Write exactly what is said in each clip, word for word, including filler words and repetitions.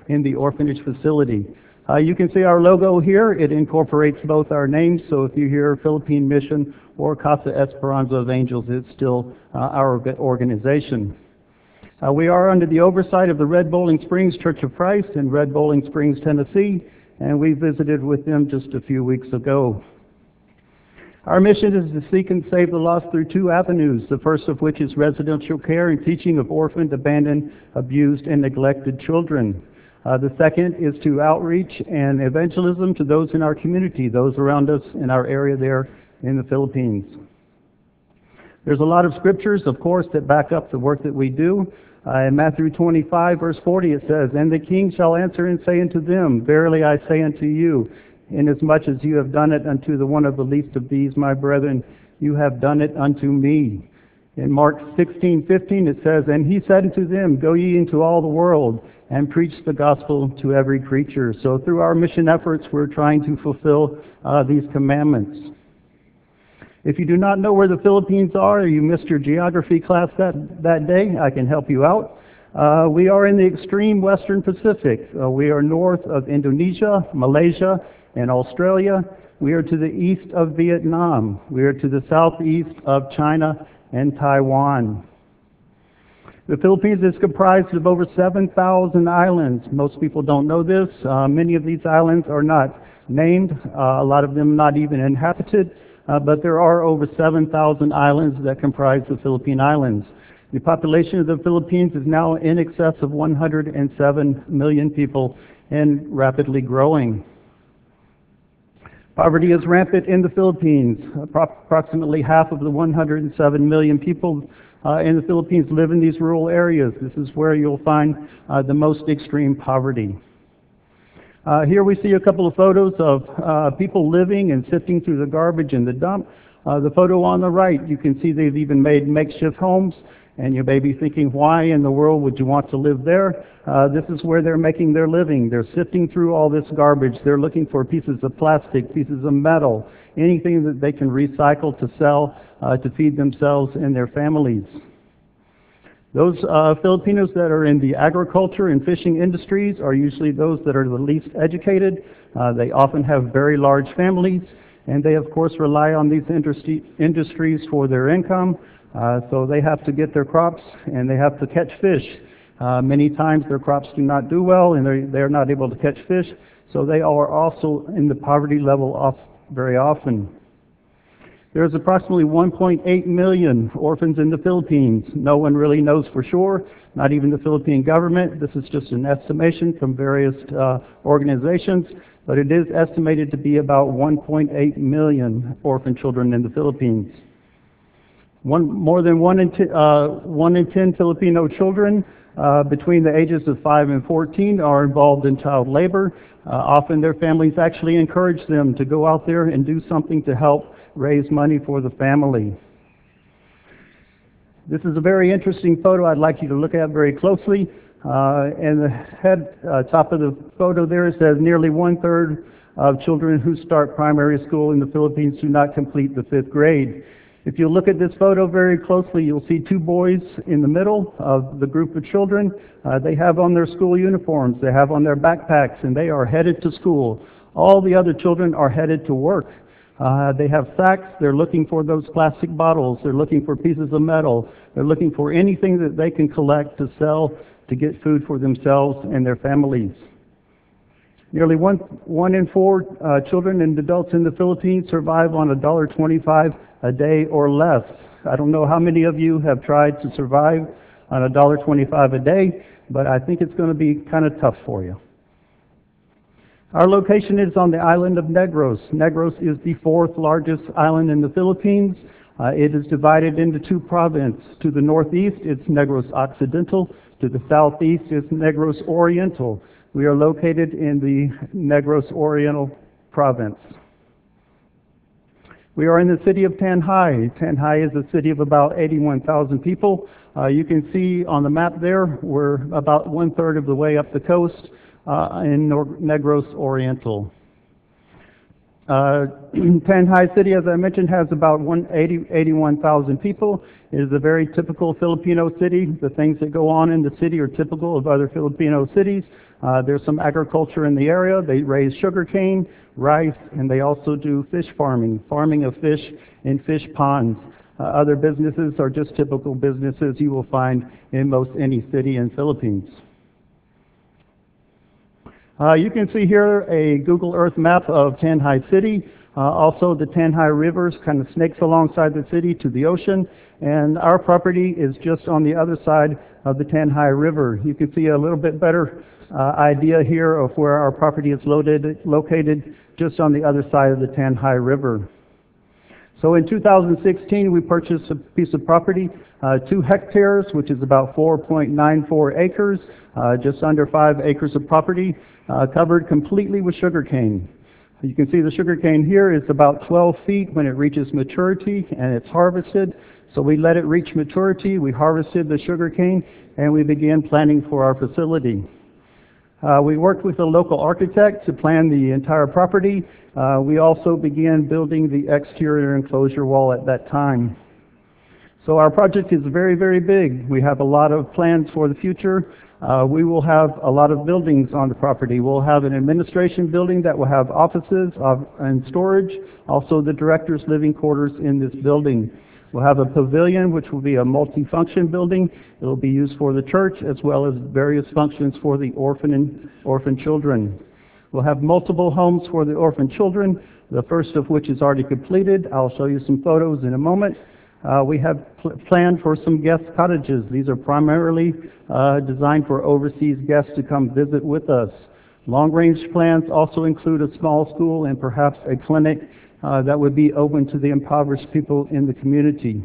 in the orphanage facility. Uh, you can see our logo here. It incorporates both our names, so if you hear Philippine Mission or Casa Esperanza of Angels, it's still uh, our organization. Uh, we are under the oversight of the Red Bowling Springs Church of Christ in Red Bowling Springs, Tennessee, and we visited with them just a few weeks ago. Our mission is to seek and save the lost through two avenues, the first of which is residential care and teaching of orphaned, abandoned, abused, and neglected children. Uh, the second is to outreach and evangelism to those in our community, those around us in our area there in the Philippines. There's a lot of scriptures, of course, that back up the work that we do. Uh, in Matthew twenty-five, verse forty, it says, "And the king shall answer and say unto them, Verily I say unto you, inasmuch as you have done it unto the one of the least of these, my brethren, you have done it unto me." In Mark sixteen fifteen, it says, "And he said unto them, Go ye into all the world, and preach the gospel to every creature." So through our mission efforts, we're trying to fulfill uh, these commandments. If you do not know where the Philippines are, or you missed your geography class that, that day, I can help you out. Uh, we are in the extreme western Pacific. Uh, we are north of Indonesia, Malaysia, and Australia. We are to the east of Vietnam. We are to the southeast of China and Taiwan. The Philippines is comprised of over seven thousand islands. Most people don't know this. Uh, many of these islands are not named, uh, a lot of them not even inhabited, uh, but there are over seven thousand islands that comprise the Philippine Islands. The population of the Philippines is now in excess of one hundred seven million people and rapidly growing. Poverty is rampant in the Philippines. Approximately half of the one hundred seven million people uh, in the Philippines live in these rural areas. This is where you'll find uh, the most extreme poverty. Uh, here we see a couple of photos of uh, people living and sifting through the garbage in the dump. Uh, the photo on the right, you can see they've even made makeshift homes. And you may be thinking, why in the world would you want to live there? Uh, this is where they're making their living. They're sifting through all this garbage. They're looking for pieces of plastic, pieces of metal, anything that they can recycle to sell uh, to feed themselves and their families. Those uh, Filipinos that are in the agriculture and fishing industries are usually those that are the least educated. Uh, they often have very large families, and they of course rely on these industry industries for their income. Uh, so they have to get their crops and they have to catch fish. Uh, many times their crops do not do well and they're, they're not able to catch fish, so they are also in the poverty level off very often. There's approximately one point eight million orphans in the Philippines. No one really knows for sure, not even the Philippine government. This is just an estimation from various uh, organizations, but it is estimated to be about one point eight million orphan children in the Philippines. One, more than one in, t uh, one in ten Filipino children uh, between the ages of five and fourteen are involved in child labor. Uh, often their families actually encourage them to go out there and do something to help raise money for the family. This is a very interesting photo I'd like you to look at very closely. Uh, and the head, uh, top of the photo there, it says nearly one-third of children who start primary school in the Philippines do not complete the fifth grade. If you look at this photo very closely, you'll see two boys in the middle of the group of children. Uh, they have on their school uniforms, they have on their backpacks, and they are headed to school. All the other children are headed to work. Uh, they have sacks, they're looking for those plastic bottles, they're looking for pieces of metal, they're looking for anything that they can collect to sell to get food for themselves and their families. Nearly one, one in four uh, children and adults in the Philippines survive on one dollar twenty-five a day or less. I don't know how many of you have tried to survive on one dollar twenty-five a day, but I think it's going to be kind of tough for you. Our location is on the island of Negros. Negros is the fourth largest island in the Philippines. Uh, it is divided into two provinces. To the northeast, it's Negros Occidental. To the southeast, it's Negros Oriental. We are located in the Negros Oriental province. We are in the city of Tanjay. Tanjay is a city of about eighty-one thousand people. Uh, you can see on the map there, we're about one-third of the way up the coast uh, in Negros Oriental. Uh, Tanjay City, as I mentioned, has about eighty-one thousand people. It is a very typical Filipino city. The things that go on in the city are typical of other Filipino cities. Uh, there's some agriculture in the area. They raise sugarcane, rice, and they also do fish farming, farming of fish in fish ponds. Uh, other businesses are just typical businesses you will find in most any city in Philippines. Uh, you can see here a Google Earth map of Tanjay City. Uh, also, the Tanjay River kind of snakes alongside the city to the ocean, and our property is just on the other side of the Tanjay River. You can see a little bit better uh, idea here of where our property is loaded, located just on the other side of the Tanjay River. So in two thousand sixteen, we purchased a piece of property, uh, two hectares, which is about four point nine four acres, uh, just under five acres of property, uh, covered completely with sugarcane. You can see the sugarcane here is about twelve feet when it reaches maturity and it's harvested. So we let it reach maturity, we harvested the sugarcane, and we began planning for our facility. Uh, we worked with a local architect to plan the entire property. Uh, we also began building the exterior enclosure wall at that time. So our project is very, very big. We have a lot of plans for the future. Uh, we will have a lot of buildings on the property. We'll have an administration building that will have offices of, and storage, also the director's living quarters in this building. We'll have a pavilion, which will be a multi-function building. It will be used for the church as well as various functions for the orphan and orphan children. We'll have multiple homes for the orphan children, the first of which is already completed. I'll show you some photos in a moment. Uh, we have pl planned for some guest cottages. These are primarily uh, designed for overseas guests to come visit with us. Long-range plans also include a small school and perhaps a clinic uh, that would be open to the impoverished people in the community.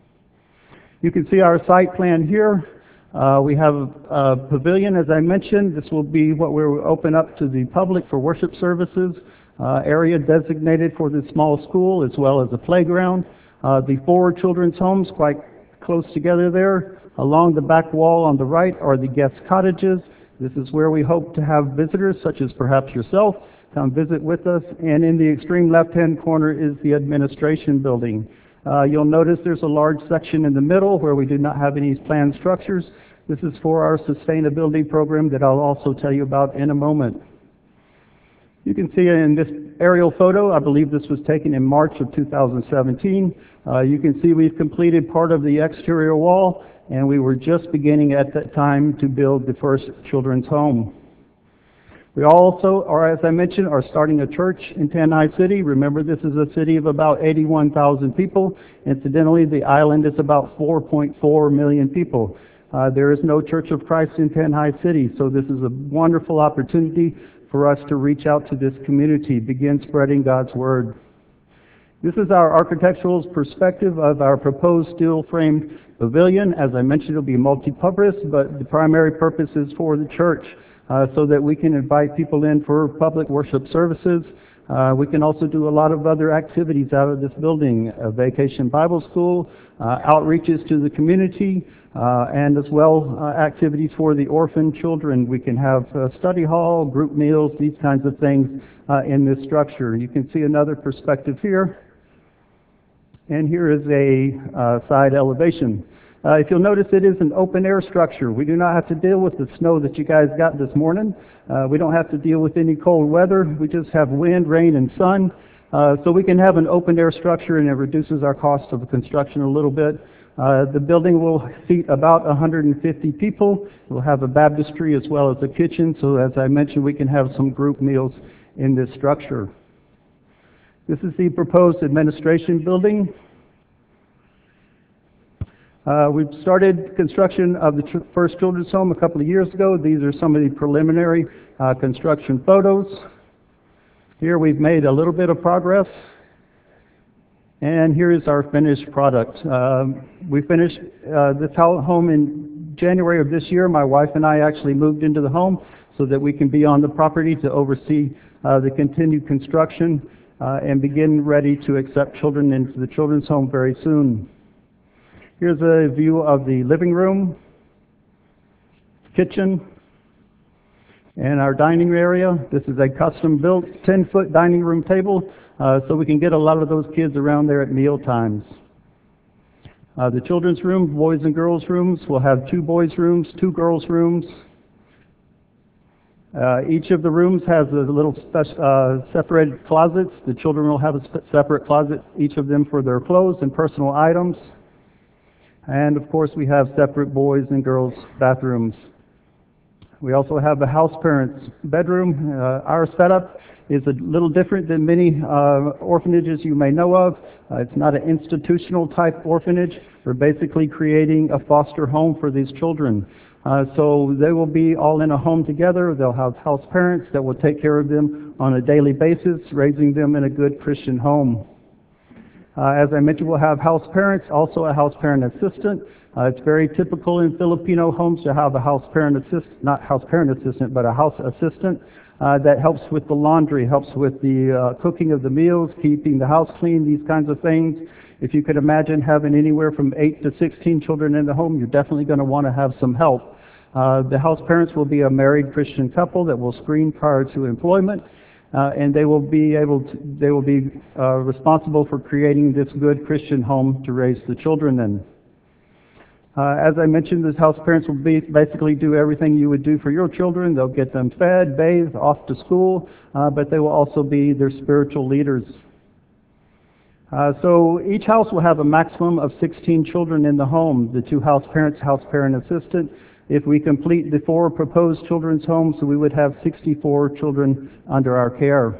You can see our site plan here. Uh, we have a pavilion, as I mentioned. This will be what we'll open up to the public for worship services, uh, area designated for the small school as well as a playground. Uh, the four children's homes quite close together there. Along the back wall on the right are the guest cottages. This is where we hope to have visitors, such as perhaps yourself, come visit with us. And in the extreme left-hand corner is the administration building. Uh, you'll notice there's a large section in the middle where we do not have any planned structures. This is for our sustainability program that I'll also tell you about in a moment. You can see in this aerial photo, I believe this was taken in March of two thousand seventeen. Uh, you can see we've completed part of the exterior wall, and we were just beginning at that time to build the first children's home. We also, or as I mentioned, are starting a church in Tanjay City. Remember, this is a city of about eighty-one thousand people. Incidentally, the island is about four point four million people. Uh, there is no Church of Christ in Tanjay City, so this is a wonderful opportunity for us to reach out to this community, begin spreading God's Word. This is our architectural perspective of our proposed steel-framed pavilion. As I mentioned, it will be multi-purpose, but the primary purpose is for the church, uh, so that we can invite people in for public worship services. Uh, we can also do a lot of other activities out of this building, a vacation Bible school, uh, outreaches to the community, uh, and as well uh, activities for the orphan children. We can have a study hall, group meals, these kinds of things uh, in this structure. You can see another perspective here. And here is a uh, side elevation. Uh, if you'll notice, it is an open-air structure. We do not have to deal with the snow that you guys got this morning. Uh, we don't have to deal with any cold weather. We just have wind, rain, and sun. Uh, so we can have an open-air structure, and it reduces our cost of construction a little bit. Uh, the building will seat about one hundred fifty people. We'll have a baptistry as well as a kitchen, so as I mentioned, we can have some group meals in this structure. This is the proposed administration building. Uh, we've started construction of the ch first children's home a couple of years ago. These are some of the preliminary uh, construction photos. Here we've made a little bit of progress. And here is our finished product. Um, we finished uh, this home in January of this year. My wife and I actually moved into the home so that we can be on the property to oversee uh, the continued construction uh, and begin ready to accept children into the children's home very soon. Here's a view of the living room, kitchen, and our dining area. This is a custom-built ten-foot dining room table, uh, so we can get a lot of those kids around there at meal times. Uh, the children's room, boys and girls rooms, will have two boys' rooms, two girls' rooms. Uh, each of the rooms has a little spec- uh, separated closets. The children will have a sp- separate closet, each of them for their clothes and personal items. And of course, we have separate boys and girls bathrooms. We also have the house parents' bedroom. Uh, our setup is a little different than many uh, orphanages you may know of. Uh, it's not an institutional type orphanage. We're basically creating a foster home for these children. Uh, so they will be all in a home together. They'll have house parents that will take care of them on a daily basis, raising them in a good Christian home. Uh, as I mentioned, we'll have house parents, also a house parent assistant. Uh, it's very typical in Filipino homes to have a house parent assistant, not house parent assistant, but a house assistant uh, that helps with the laundry, helps with the uh, cooking of the meals, keeping the house clean, these kinds of things. If you could imagine having anywhere from eight to sixteen children in the home, you're definitely going to want to have some help. Uh, the house parents will be a married Christian couple that will screen prior to employment. Uh, and they will be able to, they will be uh, responsible for creating this good Christian home to raise the children in. Uh, as I mentioned, the house parents will be basically do everything you would do for your children. They'll get them fed, bathed, off to school, uh, but they will also be their spiritual leaders. Uh, so each house will have a maximum of sixteen children in the home, the two house parents, house parent assistant. If we complete the four proposed children's homes, so we would have sixty-four children under our care.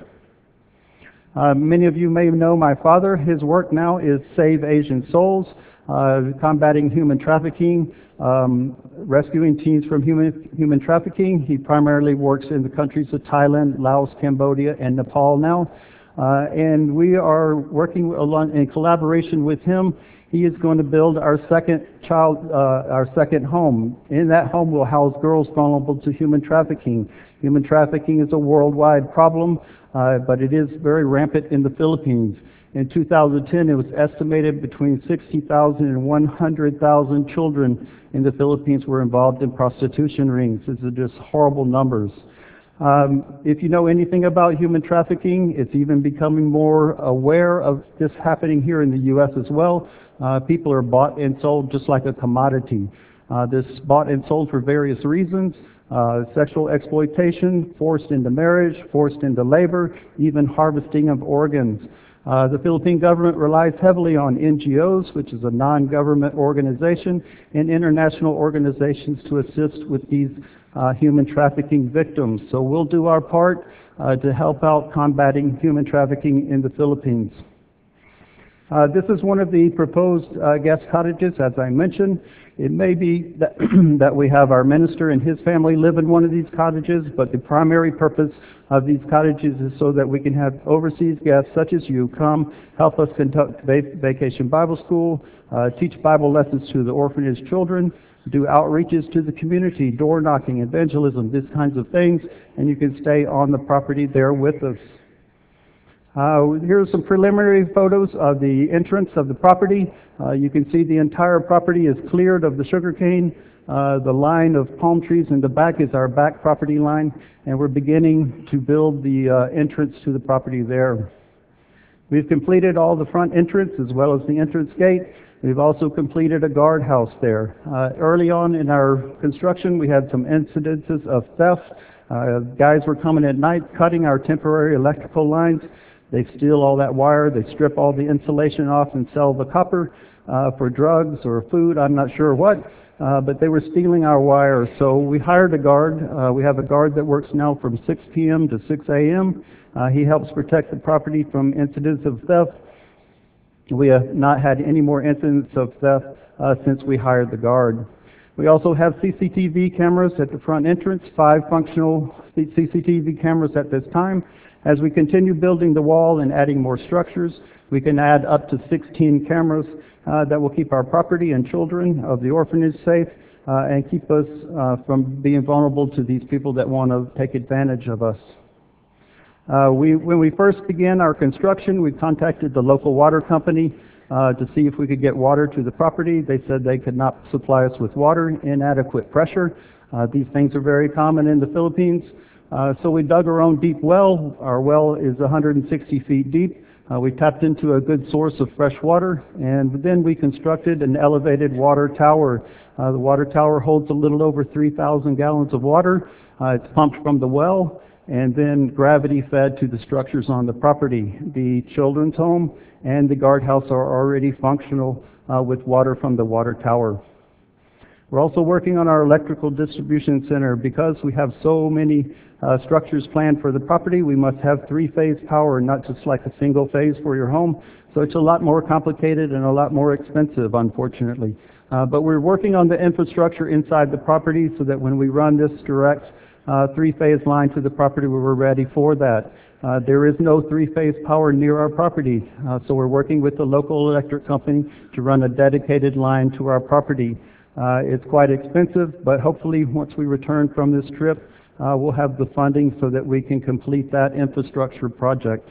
Uh, many of you may know my father. His work now is Save Asian Souls, uh, combating human trafficking, um, rescuing teens from human, human trafficking. He primarily works in the countries of Thailand, Laos, Cambodia, and Nepal now. Uh, and we are working along in collaboration with him. He is going to build our second child, uh, our second home. In that home, we'll house girls vulnerable to human trafficking. Human trafficking is a worldwide problem, uh, but it is very rampant in the Philippines. In two thousand ten, it was estimated between sixty thousand and one hundred thousand children in the Philippines were involved in prostitution rings. These are just horrible numbers. Um, if you know anything about human trafficking, it's even becoming more aware of this happening here in the U S as well. Uh, people are bought and sold just like a commodity. Uh, this bought and sold for various reasons. Uh, sexual exploitation, forced into marriage, forced into labor, even harvesting of organs. Uh, the Philippine government relies heavily on N G Os, which is a non-government organization, and international organizations to assist with these uh, human trafficking victims. So we'll do our part uh, to help out combating human trafficking in the Philippines. Uh, this is one of the proposed uh, guest cottages, as I mentioned. It may be that, that we have our minister and his family live in one of these cottages, but the primary purpose of these cottages is so that we can have overseas guests such as you come, help us conduct va vacation Bible school, uh, teach Bible lessons to the orphanage children, do outreaches to the community, door knocking, evangelism, these kinds of things, and you can stay on the property there with us. Uh, here are some preliminary photos of the entrance of the property. Uh, you can see the entire property is cleared of the sugarcane. Uh, the line of palm trees in the back is our back property line, and we're beginning to build the uh, entrance to the property there. We've completed all the front entrance as well as the entrance gate. We've also completed a guardhouse there. Uh, early on in our construction, we had some incidences of theft. Uh, guys were coming at night, cutting our temporary electrical lines. They steal all that wire, they strip all the insulation off and sell the copper uh, for drugs or food, I'm not sure what, uh, but they were stealing our wire. So we hired a guard. Uh, we have a guard that works now from six p m to six a m Uh, he helps protect the property from incidents of theft. We have not had any more incidents of theft uh, since we hired the guard. We also have C C T V cameras at the front entrance, five functional C C T V cameras at this time. As we continue building the wall and adding more structures, we can add up to sixteen cameras uh, that will keep our property and children of the orphanage safe uh, and keep us uh, from being vulnerable to these people that want to take advantage of us. Uh, we, when we first began our construction, we contacted the local water company uh, to see if we could get water to the property. They said they could not supply us with water, inadequate pressure. Uh, these things are very common in the Philippines. Uh, so we dug our own deep well. Our well is one hundred sixty feet deep. Uh, we tapped into a good source of fresh water, and then we constructed an elevated water tower. Uh, the water tower holds a little over three thousand gallons of water. Uh, it's pumped from the well, and then gravity fed to the structures on the property. The children's home and the guardhouse are already functional uh, with water from the water tower. We're also working on our electrical distribution center. Because we have so many uh, structures planned for the property, we must have three-phase power, not just like a single phase for your home. So it's a lot more complicated and a lot more expensive, unfortunately. Uh, but we're working on the infrastructure inside the property so that when we run this direct uh, three-phase line to the property, we're ready for that. Uh, there is no three-phase power near our property, uh, so we're working with the local electric company to run a dedicated line to our property. Uh, it's quite expensive, but hopefully once we return from this trip, uh, we'll have the funding so that we can complete that infrastructure project.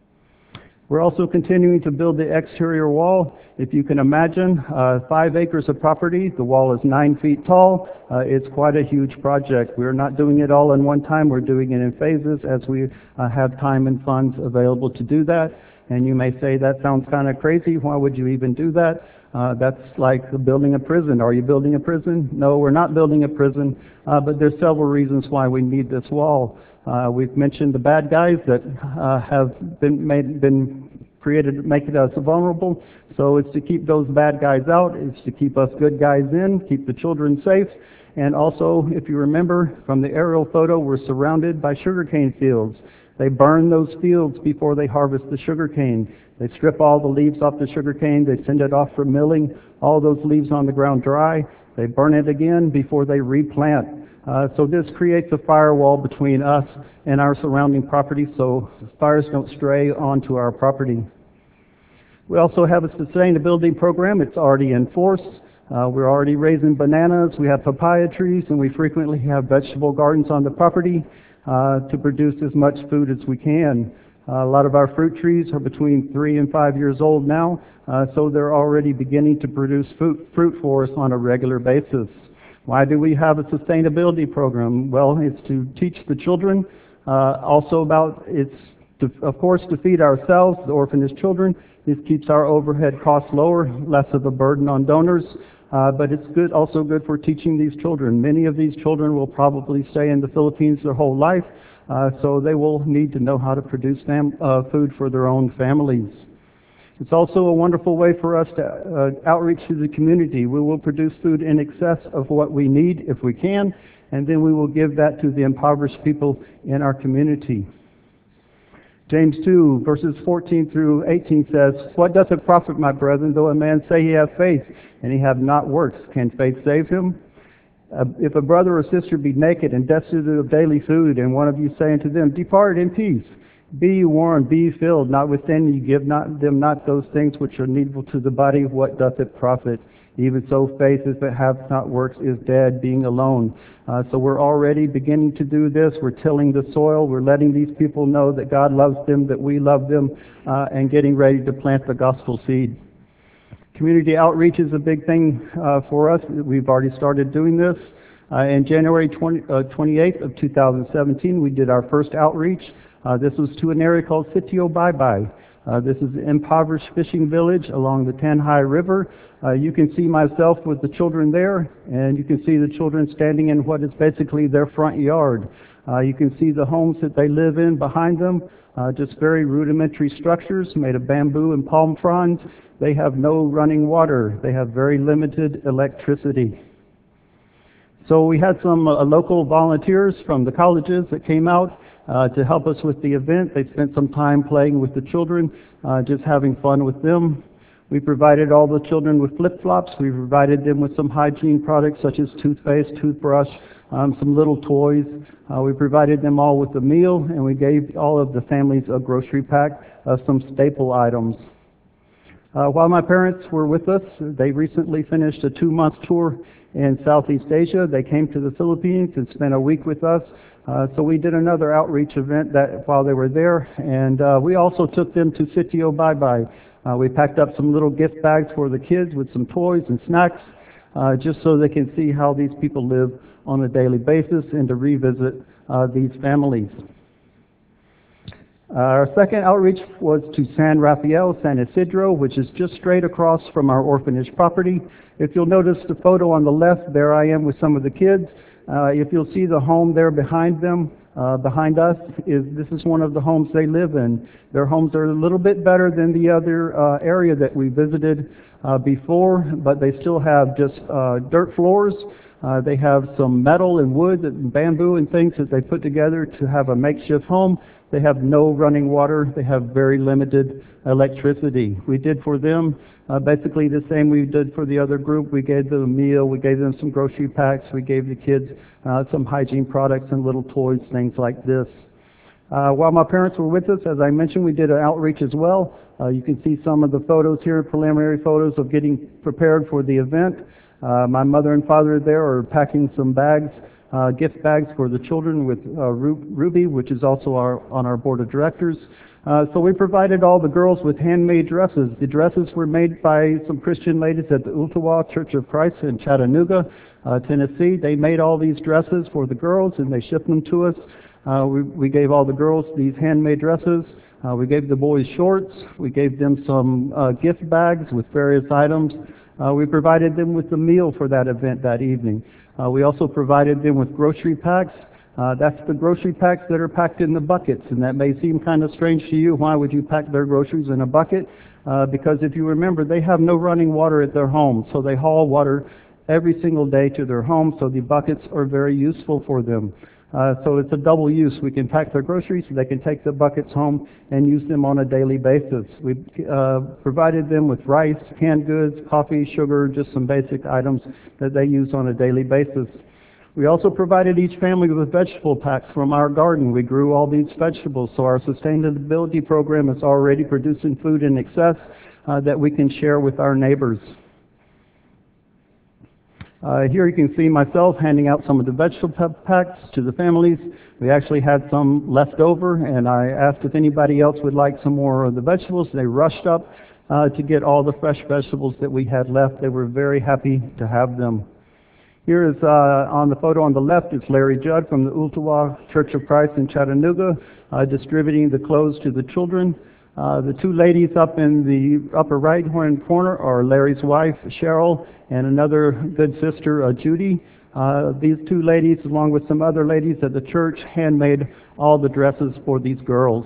We're also continuing to build the exterior wall. If you can imagine, uh, five acres of property, the wall is nine feet tall. Uh, it's quite a huge project. We're not doing it all in one time. We're doing it in phases as we uh, have time and funds available to do that. And you may say, that sounds kind of crazy. Why would you even do that? Uh, that's like building a prison. Are you building a prison? No, we're not building a prison, uh, but there's several reasons why we need this wall. Uh, we've mentioned the bad guys that uh, have been made, been created to make us vulnerable. So it's to keep those bad guys out. It's to keep us good guys in, keep the children safe. And also, if you remember from the aerial photo, we're surrounded by sugarcane fields. They burn those fields before they harvest the sugarcane. They strip all the leaves off the sugarcane. They send it off for milling. All those leaves on the ground dry. They burn it again before they replant. Uh, so this creates a firewall between us and our surrounding property so fires don't stray onto our property. We also have a sustainability program. It's already in force. Uh, we're already raising bananas. We have papaya trees, and we frequently have vegetable gardens on the property uh, to produce as much food as we can. Uh, a lot of our fruit trees are between three and five years old now, uh, so they're already beginning to produce fruit, fruit for us on a regular basis. Why do we have a sustainability program? Well, it's to teach the children, uh, also about, it's to, of course, to feed ourselves, the orphanage children. This keeps our overhead costs lower, less of a burden on donors. Uh, but it's good, also good for teaching these children. Many of these children will probably stay in the Philippines their whole life, uh, so they will need to know how to produce fam uh, food for their own families. It's also a wonderful way for us to uh, outreach to the community. We will produce food in excess of what we need if we can, and then we will give that to the impoverished people in our community. James two, verses fourteen through eighteen says, "What doth it profit, my brethren, though a man say he have faith, and he have not works? Can faith save him? Uh, if a brother or sister be naked and destitute of daily food, and one of you say unto them, Depart in peace, be ye warned, be ye filled, notwithstanding you give not them not those things which are needful to the body, what doth it profit? Even so faith, if it hath not works, is dead, being alone." Uh, so we're already beginning to do this. We're tilling the soil. We're letting these people know that God loves them, that we love them, uh, and getting ready to plant the gospel seed. Community outreach is a big thing uh, for us. We've already started doing this. Uh, in January twenty-eighth of two thousand seventeen, we did our first outreach. Uh, this was to an area called Sitio Bye-Bye. Uh, this is an impoverished fishing village along the Tanhai River. Uh, you can see myself with the children there, and you can see the children standing in what is basically their front yard. Uh, you can see the homes that they live in behind them, uh, just very rudimentary structures made of bamboo and palm fronds. They have no running water. They have very limited electricity. So we had some uh, local volunteers from the colleges that came out uh, to help us with the event. They spent some time playing with the children, uh, just having fun with them. We provided all the children with flip-flops. We provided them with some hygiene products such as toothpaste, toothbrush, um, some little toys. Uh, we provided them all with a meal, and we gave all of the families a grocery pack of some staple items. Uh, while my parents were with us, they recently finished a two-month tour in Southeast Asia. They came to the Philippines and spent a week with us. Uh, so we did another outreach event that while they were there, and uh, we also took them to Sitio Bye-Bye. Uh, we packed up some little gift bags for the kids with some toys and snacks, uh, just so they can see how these people live on a daily basis and to revisit uh, these families. Our second outreach was to San Rafael, San Isidro, which is just straight across from our orphanage property. If you'll notice the photo on the left, there I am with some of the kids. Uh, if you'll see the home there behind them, uh, behind us, is this is one of the homes they live in. Their homes are a little bit better than the other uh, area that we visited uh, before, but they still have just uh, dirt floors. Uh, they have some metal and wood and bamboo and things that they put together to have a makeshift home. They have no running water. They have very limited electricity. We did for them uh, basically the same we did for the other group. We gave them a meal. We gave them some grocery packs. We gave the kids uh, some hygiene products and little toys, things like this. Uh, while my parents were with us, as I mentioned, we did an outreach as well. Uh, you can see some of the photos here, preliminary photos of getting prepared for the event. Uh, my mother and father there are packing some bags, uh, gift bags for the children with uh, Ru Ruby, which is also our, on our board of directors. Uh, so we provided all the girls with handmade dresses. The dresses were made by some Christian ladies at the Ooltewah Church of Christ in Chattanooga, uh, Tennessee. They made all these dresses for the girls and they shipped them to us. Uh, we, we gave all the girls these handmade dresses. Uh, we gave the boys shorts. We gave them some uh, gift bags with various items. Uh, we provided them with a meal for that event that evening. Uh, we also provided them with grocery packs. Uh, that's the grocery packs that are packed in the buckets, and that may seem kind of strange to you. Why would you pack their groceries in a bucket? Uh, because if you remember, they have no running water at their home, so they haul water every single day to their home, so the buckets are very useful for them. Uh, so it's a double use. We can pack their groceries so they can take the buckets home and use them on a daily basis. We uh, provided them with rice, canned goods, coffee, sugar, just some basic items that they use on a daily basis. We also provided each family with vegetable packs from our garden. We grew all these vegetables, so our sustainability program is already producing food in excess uh, that we can share with our neighbors. Uh, here you can see myself handing out some of the vegetable packs to the families. We actually had some left over, and I asked if anybody else would like some more of the vegetables. They rushed up uh, to get all the fresh vegetables that we had left. They were very happy to have them. Here is, uh, on the photo on the left, is Larry Judd from the Ooltewah Church of Christ in Chattanooga, uh, distributing the clothes to the children. Uh, the two ladies up in the upper right-hand corner are Larry's wife, Cheryl, and another good sister, uh, Judy. Uh, these two ladies, along with some other ladies at the church, handmade all the dresses for these girls.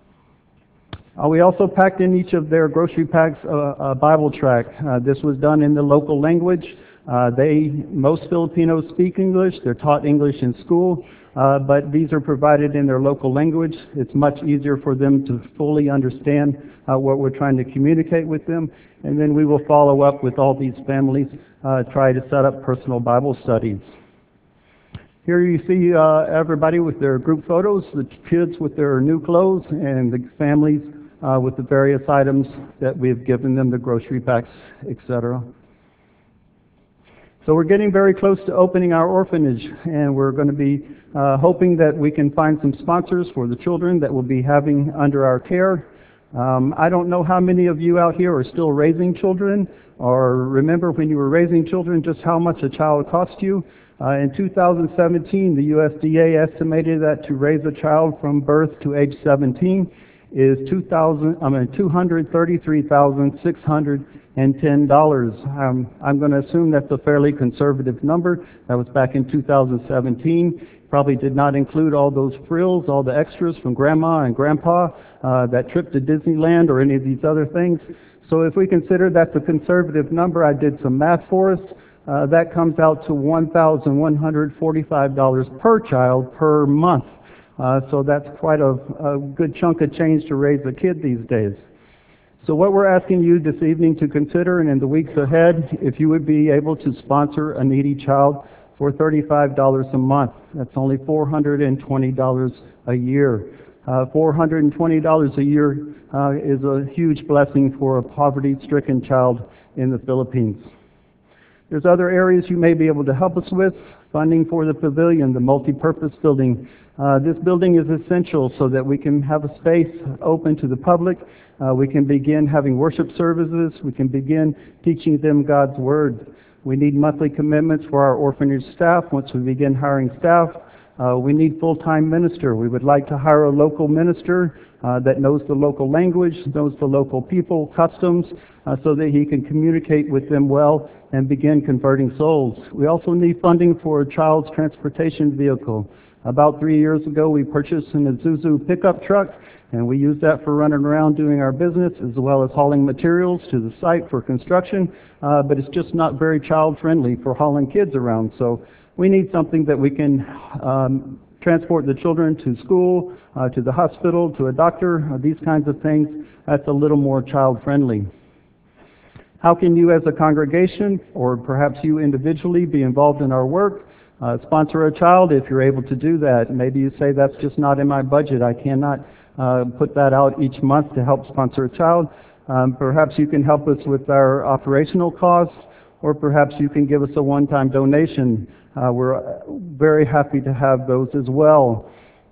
Uh, we also packed in each of their grocery packs uh, a Bible tract. Uh, this was done in the local language. Uh, they, most Filipinos speak English. They're taught English in school, uh, but these are provided in their local language. It's much easier for them to fully understand uh, what we're trying to communicate with them. And then we will follow up with all these families, uh, try to set up personal Bible studies. Here you see uh, everybody with their group photos, the kids with their new clothes, and the families uh, with the various items that we've given them, the grocery packs, et cetera. So we're getting very close to opening our orphanage, and we're going to be uh, hoping that we can find some sponsors for the children that we'll be having under our care. Um, I don't know how many of you out here are still raising children, or remember when you were raising children just how much a child cost you. Uh, in two thousand seventeen, the U S D A estimated that to raise a child from birth to age seventeen is two thousand, I mean, two hundred thirty-three thousand six hundred ten dollars. Um, I'm going to assume that's a fairly conservative number. That was back in two thousand seventeen. Probably did not include all those frills, all the extras from Grandma and Grandpa, uh, that trip to Disneyland or any of these other things. So if we consider that's a conservative number, I did some math for us. Uh, that comes out to one thousand one hundred forty-five dollars per child per month. Uh, so that's quite a, a good chunk of change to raise a kid these days. So what we're asking you this evening to consider, and in the weeks ahead, if you would be able to sponsor a needy child for thirty-five dollars a month. That's only four hundred twenty dollars a year. Uh, four hundred twenty dollars a year uh, is a huge blessing for a poverty-stricken child in the Philippines. There's other areas you may be able to help us with. Funding for the pavilion, the multi-purpose building. Uh, this building is essential so that we can have a space open to the public. Uh, we can begin having worship services. We can begin teaching them God's Word. We need monthly commitments for our orphanage staff. Once we begin hiring staff, Uh, we need full-time minister. We would like to hire a local minister uh, that knows the local language, knows the local people, customs, uh, so that he can communicate with them well and begin converting souls. We also need funding for a child's transportation vehicle. About three years ago, we purchased an Isuzu pickup truck, and we use that for running around doing our business as well as hauling materials to the site for construction, uh, but it's just not very child-friendly for hauling kids around. So we need something that we can um, transport the children to school, uh, to the hospital, to a doctor, uh, these kinds of things. That's a little more child-friendly. How can you as a congregation, or perhaps you individually, be involved in our work? Uh, sponsor a child if you're able to do that. Maybe you say, that's just not in my budget. I cannot uh, put that out each month to help sponsor a child. Um, perhaps you can help us with our operational costs, or perhaps you can give us a one-time donation. Uh, we're very happy to have those as well.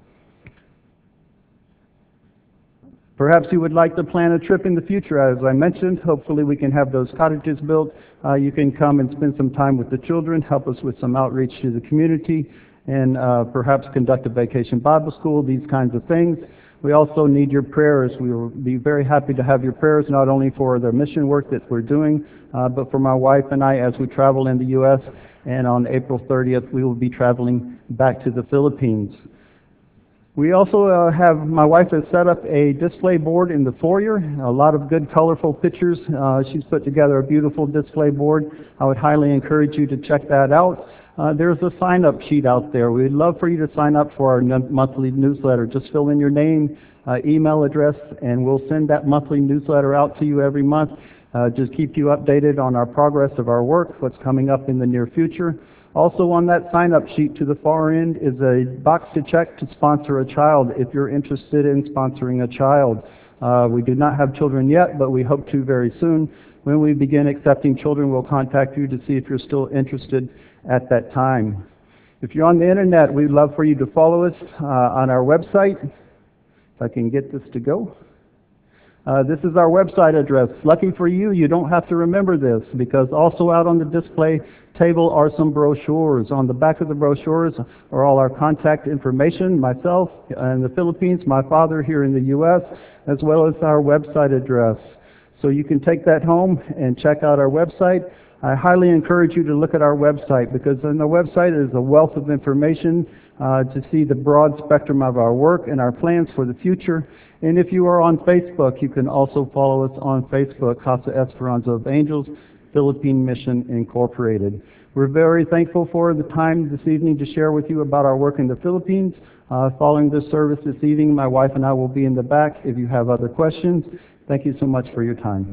Perhaps you would like to plan a trip in the future. As I mentioned, hopefully we can have those cottages built. Uh, you can come and spend some time with the children, help us with some outreach to the community, and uh, perhaps conduct a vacation Bible school, these kinds of things. We also need your prayers. We will be very happy to have your prayers, not only for the mission work that we're doing, uh, but for my wife and I as we travel in the U S And on April thirtieth, we will be traveling back to the Philippines. We also uh, have, my wife has set up a display board in the foyer, a lot of good colorful pictures. Uh, she's put together a beautiful display board. I would highly encourage you to check that out. Uh, there's a sign-up sheet out there. We'd love for you to sign up for our monthly newsletter. Just fill in your name, uh, email address, and we'll send that monthly newsletter out to you every month. Uh, just keep you updated on our progress of our work, what's coming up in the near future. Also on that sign-up sheet to the far end is a box to check to sponsor a child if you're interested in sponsoring a child. Uh, we do not have children yet, but we hope to very soon. When we begin accepting children, we'll contact you to see if you're still interested at that time. If you're on the internet, we'd love for you to follow us uh, on our website. If I can get this to go. Uh, this is our website address. Lucky for you, you don't have to remember this, because also out on the display table are some brochures. On the back of the brochures are all our contact information, myself in the Philippines, my father here in the U S, as well as our website address. So you can take that home and check out our website. I highly encourage you to look at our website, because on the website is a wealth of information uh, to see the broad spectrum of our work and our plans for the future. And if you are on Facebook, you can also follow us on Facebook, Casa Esperanza of Angels, Philippine Mission Incorporated. We're very thankful for the time this evening to share with you about our work in the Philippines. Uh, following this service this evening, my wife and I will be in the back if you have other questions. Thank you so much for your time.